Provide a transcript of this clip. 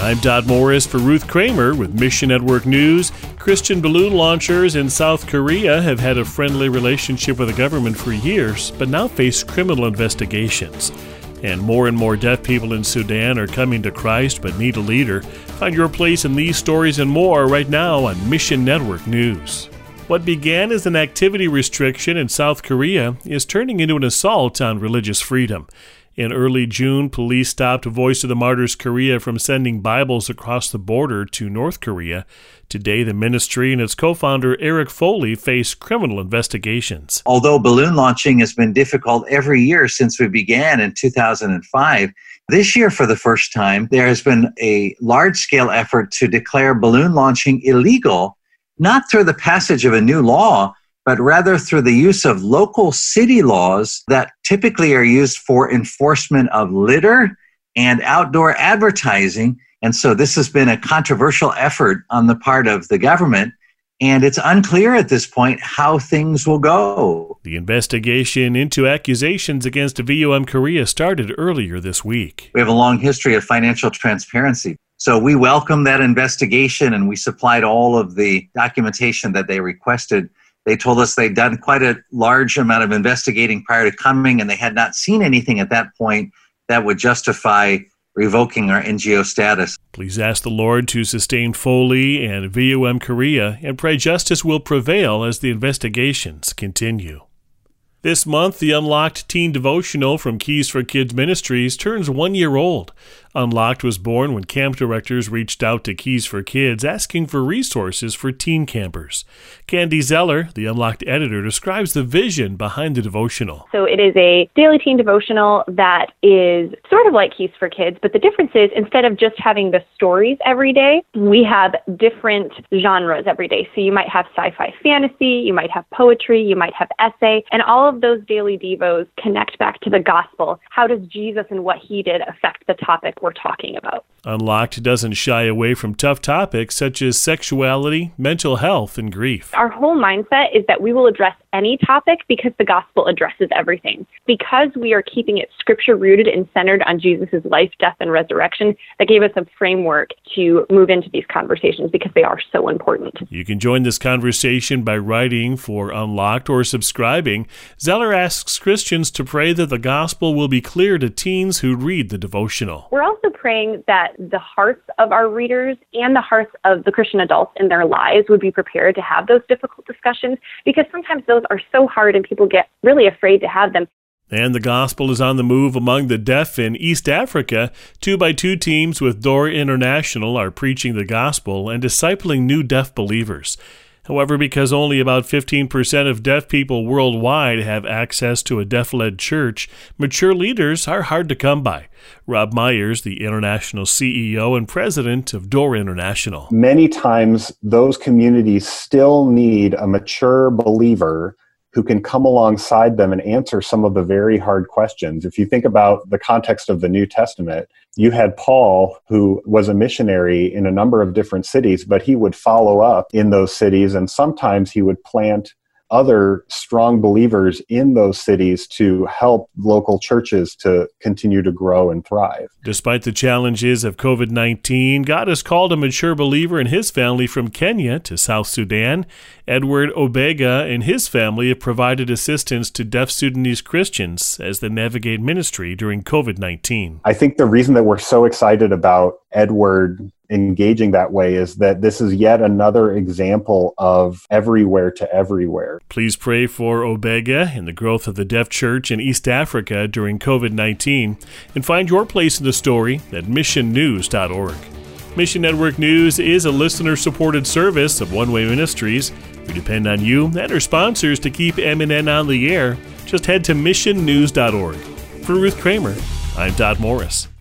I'm Todd Morris for Ruth Kramer with Mission Network News. Christian balloon launchers in South Korea have had a friendly relationship with the government for years, but now face criminal investigations. And more deaf people in Sudan are coming to Christ but need a leader. Find your place in these stories and more right now on Mission Network News. What began as an activity restriction in South Korea is turning into an assault on religious freedom. In early June, police stopped Voice of the Martyrs Korea from sending Bibles across the border to North Korea. Today, the ministry and its co-founder Eric Foley face criminal investigations. Although balloon launching has been difficult every year since we began in 2005, this year for the first time, there has been a large-scale effort to declare balloon launching illegal, not through the passage of a new law, but rather through the use of local city laws that typically are used for enforcement of litter and outdoor advertising. And so this has been a controversial effort on the part of the government, and it's unclear at this point how things will go. The investigation into accusations against VOM Korea started earlier this week. We have a long history of financial transparency. So we welcome that investigation, and we supplied all of the documentation that they requested. They told us they'd done quite a large amount of investigating prior to coming, and they had not seen anything at that point that would justify revoking our NGO status. Please ask the Lord to sustain Foley and VOM Korea and pray justice will prevail as the investigations continue. This month, the Unlocked Teen Devotional from Keys for Kids Ministries turns 1 year old. Unlocked was born when camp directors reached out to Keys for Kids asking for resources for teen campers. Candy Zeller, the Unlocked editor, describes the vision behind the devotional. So it is a daily teen devotional that is sort of like Keys for Kids, but the difference is instead of just having the stories every day, we have different genres every day. So you might have sci-fi fantasy, you might have poetry, you might have essay, and all of those daily devos connect back to the gospel. How does Jesus and what he did affect the topic we're talking about? Unlocked doesn't shy away from tough topics such as sexuality, mental health, and grief. Our whole mindset is that we will address any topic because the gospel addresses everything. Because we are keeping it scripture-rooted and centered on Jesus' life, death, and resurrection, that gave us a framework to move into these conversations because they are so important. You can join this conversation by writing for Unlocked or subscribing. Zeller asks Christians to pray that the gospel will be clear to teens who read the devotional. We're also praying that the hearts of our readers and the hearts of the Christian adults in their lives would be prepared to have those difficult discussions, because sometimes those are so hard and people get really afraid to have them. And the gospel is on the move among the deaf in East Africa. 2x2 teams with Door International are preaching the gospel and discipling new deaf believers. However, because only about 15% of deaf people worldwide have access to a deaf-led church, mature leaders are hard to come by. Rob Myers, the international CEO and president of Door International. Many times, those communities still need a mature believer who can come alongside them and answer some of the very hard questions. If you think about the context of the New Testament, you had Paul, who was a missionary in a number of different cities, but he would follow up in those cities, and sometimes he would plant other strong believers in those cities to help local churches to continue to grow and thrive. Despite the challenges of COVID-19, God has called a mature believer and his family from Kenya to South Sudan. Edward Obega and his family have provided assistance to deaf Sudanese Christians as they navigate ministry during COVID-19. I think the reason that we're so excited about Edward engaging that way is that this is yet another example of everywhere to everywhere. Please pray for Obega and the growth of the deaf church in East Africa during COVID-19, and find your place in the story at missionnews.org. Mission Network News is a listener-supported service of One Way Ministries. We depend on you and our sponsors to keep MNN on the air. Just head to missionnews.org. For Ruth Kramer, I'm Todd Morris.